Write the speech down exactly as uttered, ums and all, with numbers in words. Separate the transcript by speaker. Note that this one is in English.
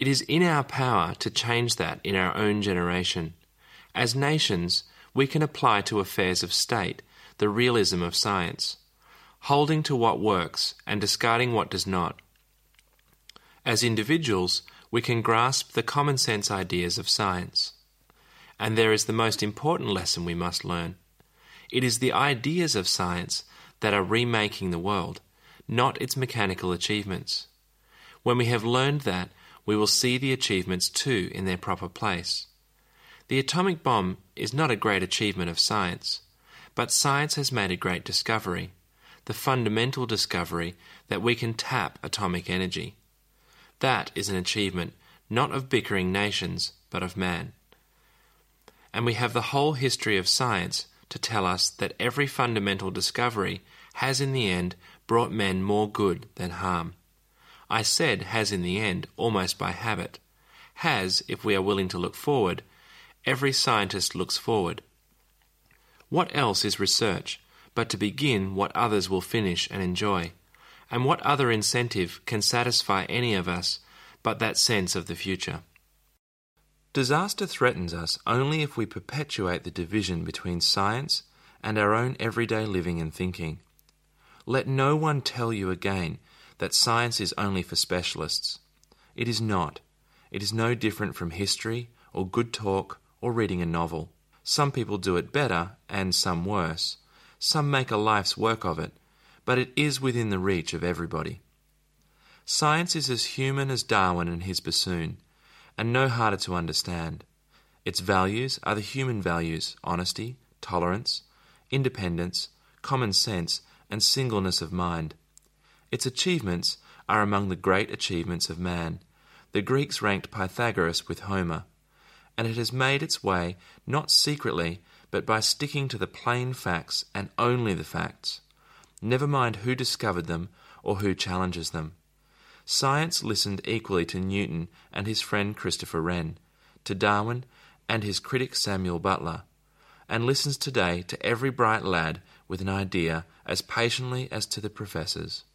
Speaker 1: It is in our power to change that in our own generation. As nations, we can apply to affairs of state the realism of science, holding to what works and discarding what does not. As individuals, we can grasp the common sense ideas of science. And there is the most important lesson we must learn. It is the ideas of science that are remaking the world, not its mechanical achievements. When we have learned that, we will see the achievements too in their proper place. The atomic bomb is not a great achievement of science, but science has made a great discovery, the fundamental discovery that we can tap atomic energy. That is an achievement not of bickering nations, but of man. And we have the whole history of science to tell us that every fundamental discovery has in the end brought men more good than harm. I said has in the end almost by habit. Has, if we are willing to look forward. Every scientist looks forward. What else is research but to begin what others will finish and enjoy? And what other incentive can satisfy any of us but that sense of the future? Disaster threatens us only if we perpetuate the division between science and our own everyday living and thinking. Let no one tell you again that science is only for specialists. It is not. It is no different from history or good talk or reading a novel. Some people do it better and some worse. Some make a life's work of it, but it is within the reach of everybody. Science is as human as Darwin and his bassoon, and no harder to understand. Its values are the human values: honesty, tolerance, independence, common sense, and singleness of mind. Its achievements are among the great achievements of man. The Greeks ranked Pythagoras with Homer, and it has made its way not secretly, but by sticking to the plain facts and only the facts. Never mind who discovered them or who challenges them. Science listened equally to Newton and his friend Christopher Wren, to Darwin and his critic Samuel Butler, and listens today to every bright lad with an idea as patiently as to the professors.